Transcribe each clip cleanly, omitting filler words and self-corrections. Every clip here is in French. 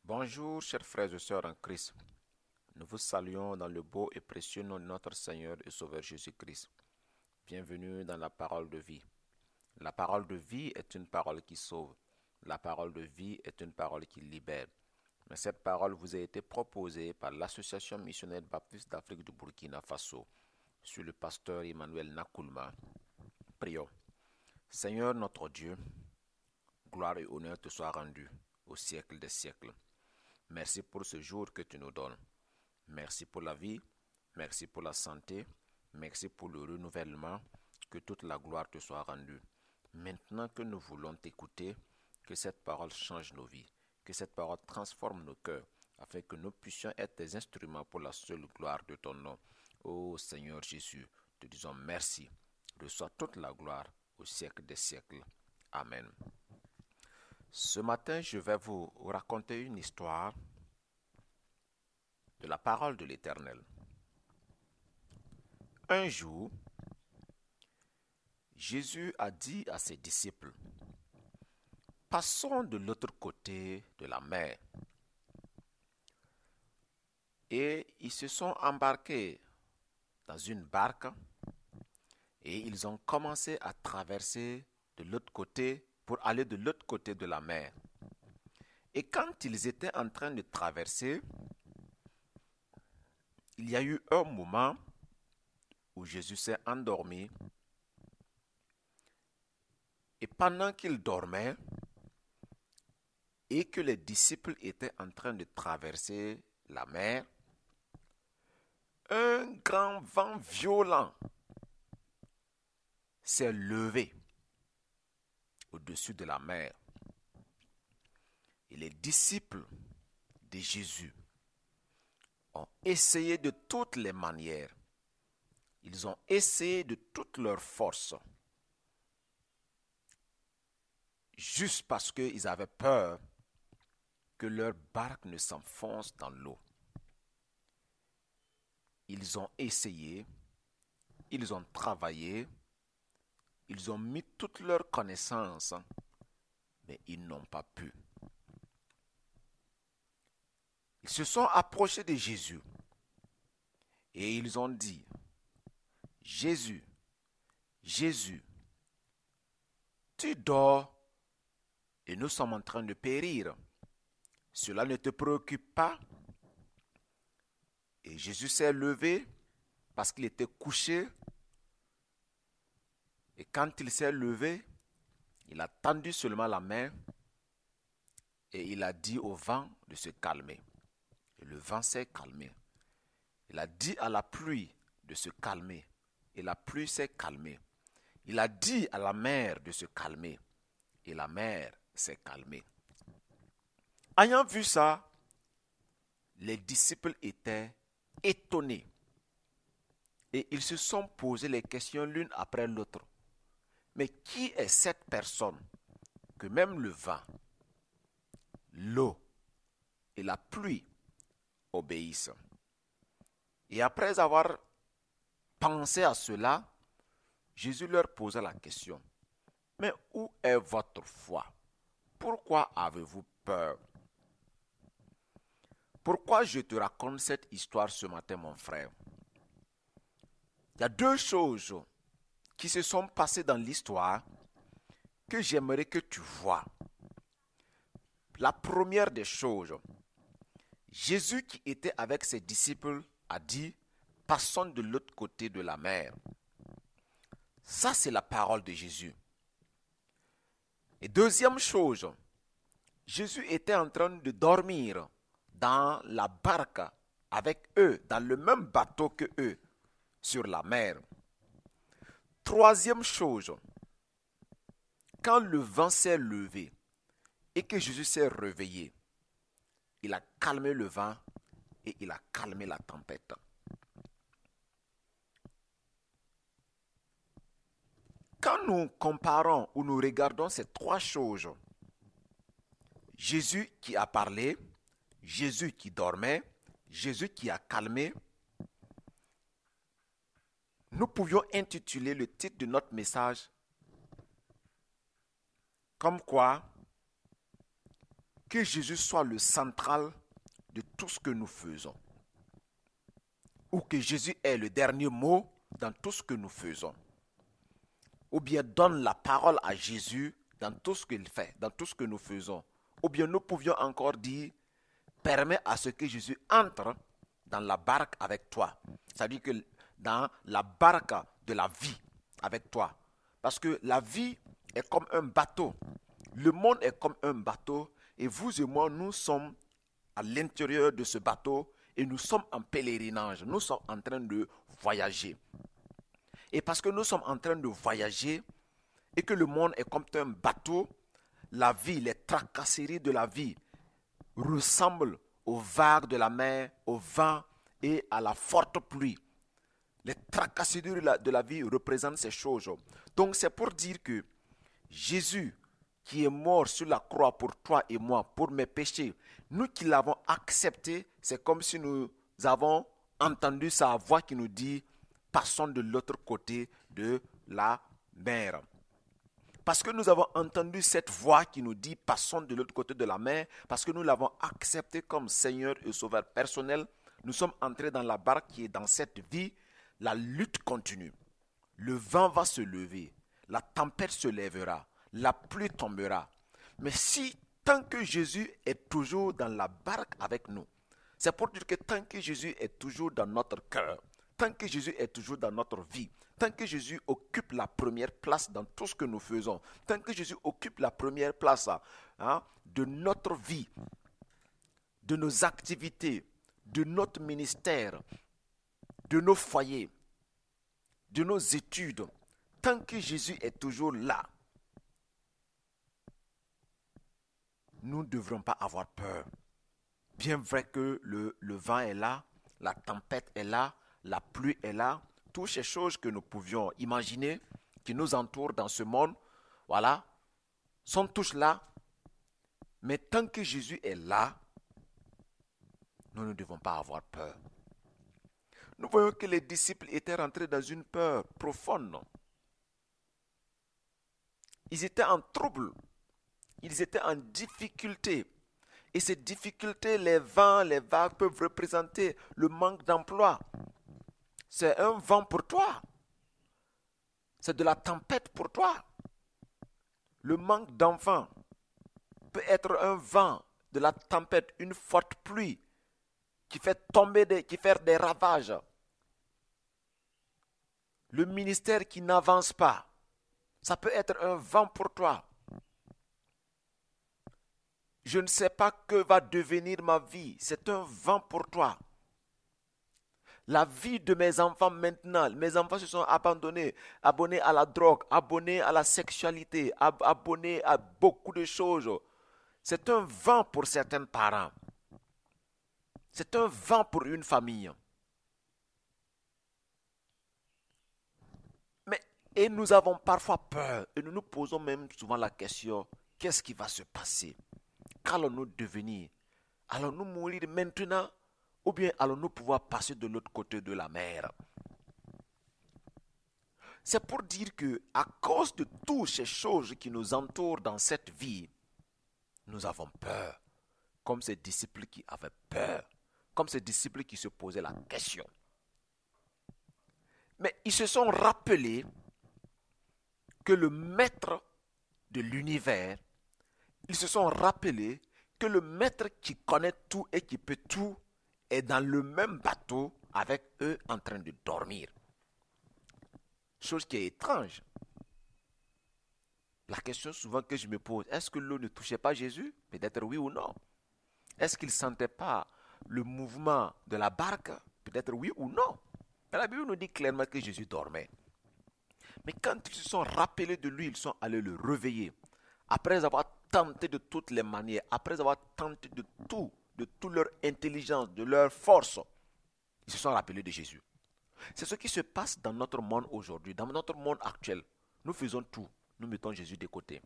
Bonjour, chers frères et sœurs en Christ. Nous vous saluons dans le beau et précieux nom de notre Seigneur et Sauveur Jésus-Christ. Bienvenue dans la parole de vie. La parole de vie est une parole qui sauve. La parole de vie est une parole qui libère. Mais cette parole vous a été proposée par l'Association missionnaire baptiste d'Afrique du Burkina Faso, sur le pasteur Emmanuel Nakoulma. Prions. Seigneur notre Dieu, gloire et honneur te soient rendus au siècle des siècles. Merci pour ce jour que tu nous donnes. Merci pour la vie, merci pour la santé, merci pour le renouvellement, que toute la gloire te soit rendue. Maintenant que nous voulons t'écouter, que cette parole change nos vies, que cette parole transforme nos cœurs, afin que nous puissions être des instruments pour la seule gloire de ton nom. Ô Seigneur Jésus, te disons merci. Reçois toute la gloire au siècle des siècles. Amen. Ce matin, je vais vous raconter une histoire de la parole de l'Éternel. Un jour, Jésus a dit à ses disciples, « Passons de l'autre côté de la mer. » Et ils se sont embarqués dans une barque et ils ont commencé à traverser de l'autre côté pour aller de l'autre côté de la mer. Et quand ils étaient en train de traverser, il y a eu un moment où Jésus s'est endormi. Et pendant qu'il dormait et que les disciples étaient en train de traverser la mer, un grand vent violent s'est levé au-dessus de la mer. Et les disciples de Jésus ont essayé de toutes les manières. Ils ont essayé de toute leur force. Juste parce qu'ils avaient peur que leur barque ne s'enfonce dans l'eau. Ils ont essayé, ils ont travaillé, ils ont mis toute leur connaissance, mais ils n'ont pas pu. Ils se sont approchés de Jésus et ils ont dit, « Jésus, Jésus, tu dors et nous sommes en train de périr. Cela ne te préoccupe pas? » Et Jésus s'est levé parce qu'il était couché. Et quand il s'est levé, il a tendu seulement la main et il a dit au vent de se calmer. Et le vent s'est calmé. Il a dit à la pluie de se calmer et la pluie s'est calmée. Il a dit à la mer de se calmer et la mer s'est calmée. Ayant vu ça, les disciples étaient étonnés et ils se sont posé les questions l'une après l'autre. Mais qui est cette personne que même le vent, l'eau et la pluie obéissent? Et après avoir pensé à cela, Jésus leur posa la question, « Mais où est votre foi? Pourquoi avez-vous peur? » Pourquoi je te raconte cette histoire ce matin, mon frère? Il y a deux choses qui se sont passées dans l'histoire que j'aimerais que tu vois. La première des choses, Jésus qui était avec ses disciples a dit, « Passons de l'autre côté de la mer. » Ça, c'est la parole de Jésus. Et deuxième chose, Jésus était en train de dormir dans la barque avec eux, dans le même bateau que eux, sur la mer. Troisième chose, quand le vent s'est levé et que Jésus s'est réveillé, il a calmé le vent et il a calmé la tempête. Quand nous comparons ou nous regardons ces trois choses, Jésus qui a parlé, Jésus qui dormait, Jésus qui a calmé, nous pouvions intituler le titre de notre message comme quoi que Jésus soit le central de tout ce que nous faisons. Ou que Jésus ait le dernier mot dans tout ce que nous faisons. Ou bien donne la parole à Jésus dans tout ce qu'il fait, dans tout ce que nous faisons. Ou bien nous pouvions encore dire, permets à ce que Jésus entre dans la barque avec toi. C'est-à-dire que dans la barque de la vie avec toi. Parce que la vie est comme un bateau. Le monde est comme un bateau. Et vous et moi, nous sommes à l'intérieur de ce bateau et nous sommes en pèlerinage. Nous sommes en train de voyager. Et parce que nous sommes en train de voyager et que le monde est comme un bateau, la vie, les tracasseries de la vie ressemblent aux vagues de la mer, au vent et à la forte pluie. Les tracasseries de la vie représentent ces choses. Donc c'est pour dire que Jésus, qui est mort sur la croix pour toi et moi, pour mes péchés, nous qui l'avons accepté, c'est comme si nous avons entendu sa voix qui nous dit « Passons de l'autre côté de la mer ». Parce que nous avons entendu cette voix qui nous dit « Passons de l'autre côté de la mer », parce que nous l'avons accepté comme Seigneur et Sauveur personnel, nous sommes entrés dans la barque qui est dans cette vie. La lutte continue. Le vent va se lever. La tempête se lèvera. La pluie tombera. Mais si, tant que Jésus est toujours dans la barque avec nous, c'est pour dire que tant que Jésus est toujours dans notre cœur, tant que Jésus est toujours dans notre vie, tant que Jésus occupe la première place dans tout ce que nous faisons, tant que Jésus occupe la première place de notre vie, de nos activités, de notre ministère, de nos foyers, de nos études, tant que Jésus est toujours là, nous ne devrons pas avoir peur. Bien vrai que le vent est là, la tempête est là, la pluie est là, toutes ces choses que nous pouvions imaginer, qui nous entourent dans ce monde, voilà, sont tous là. Mais tant que Jésus est là, nous ne devons pas avoir peur. Nous voyons que les disciples étaient rentrés dans une peur profonde. Ils étaient en trouble. Ils étaient en difficulté. Et ces difficultés, les vents, les vagues peuvent représenter le manque d'emploi. C'est un vent pour toi. C'est de la tempête pour toi. Le manque d'enfants peut être un vent, de la tempête, une forte pluie qui fait tomber, qui fait des ravages. Le ministère qui n'avance pas, ça peut être un vent pour toi. Je ne sais pas que va devenir ma vie, c'est un vent pour toi. La vie de mes enfants maintenant, mes enfants se sont abonnés à la drogue, abonnés à la sexualité, abonnés à beaucoup de choses. C'est un vent pour certains parents. C'est un vent pour une famille. Et nous avons parfois peur et nous nous posons même souvent la question, qu'est-ce qui va se passer? Qu'allons-nous devenir? Allons-nous mourir maintenant ou bien allons-nous pouvoir passer de l'autre côté de la mer? C'est pour dire que à cause de toutes ces choses qui nous entourent dans cette vie, nous avons peur, comme ces disciples qui avaient peur, comme ces disciples qui se posaient la question. Mais ils se sont rappelés que le maître de l'univers, ils se sont rappelés que le maître qui connaît tout et qui peut tout est dans le même bateau avec eux en train de dormir. Chose qui est étrange. La question souvent que je me pose, est-ce que l'eau ne touchait pas Jésus? Peut-être oui ou non. Est-ce qu'il ne sentait pas le mouvement de la barque? Peut-être oui ou non. Mais la Bible nous dit clairement que Jésus dormait. Mais quand ils se sont rappelés de lui, ils sont allés le réveiller. Après avoir tenté de toutes les manières, après avoir tenté de toute leur intelligence, de leur force, ils se sont rappelés de Jésus. C'est ce qui se passe dans notre monde aujourd'hui, dans notre monde actuel. Nous faisons tout, nous mettons Jésus de côté.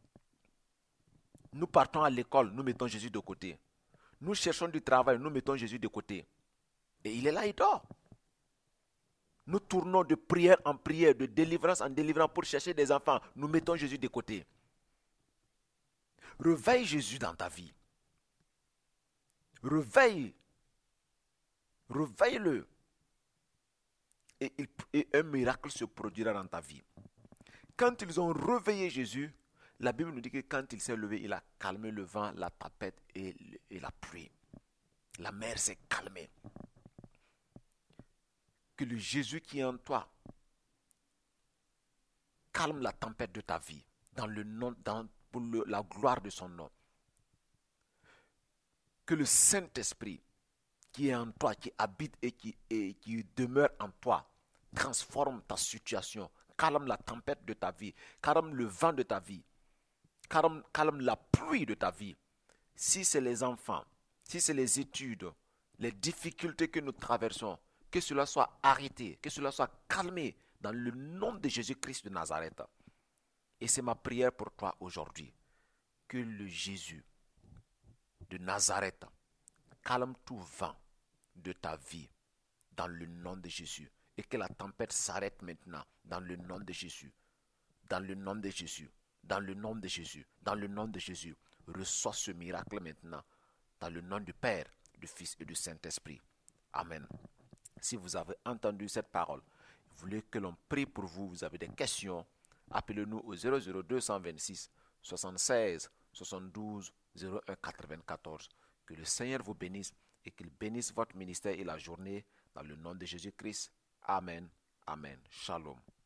Nous partons à l'école, nous mettons Jésus de côté. Nous cherchons du travail, nous mettons Jésus de côté. Et il est là, il dort. Nous tournons de prière en prière, de délivrance en délivrance pour chercher des enfants. Nous mettons Jésus de côté. Réveille Jésus dans ta vie. Réveille. Réveille-le. Et un miracle se produira dans ta vie. Quand ils ont réveillé Jésus, la Bible nous dit que quand il s'est levé, il a calmé le vent, la tempête et la pluie. La mer s'est calmée. Que le Jésus qui est en toi calme la tempête de ta vie dans le nom, pour la gloire de son nom. Que le Saint-Esprit qui est en toi, qui habite et qui demeure en toi, transforme ta situation, calme la tempête de ta vie, calme le vent de ta vie, calme la pluie de ta vie. Si c'est les enfants, si c'est les études, les difficultés que nous traversons, que cela soit arrêté, que cela soit calmé dans le nom de Jésus-Christ de Nazareth. Et c'est ma prière pour toi aujourd'hui. Que le Jésus de Nazareth calme tout vent de ta vie dans le nom de Jésus. Et que la tempête s'arrête maintenant dans le nom de Jésus. Dans le nom de Jésus. Dans le nom de Jésus. Dans le nom de Jésus. Reçois ce miracle maintenant. Dans le nom du Père, du Fils et du Saint-Esprit. Amen. Si vous avez entendu cette parole, vous voulez que l'on prie pour vous, vous avez des questions, appelez-nous au 00226 76 72 01 94. Que le Seigneur vous bénisse et qu'il bénisse votre ministère et la journée dans le nom de Jésus-Christ. Amen. Amen. Shalom.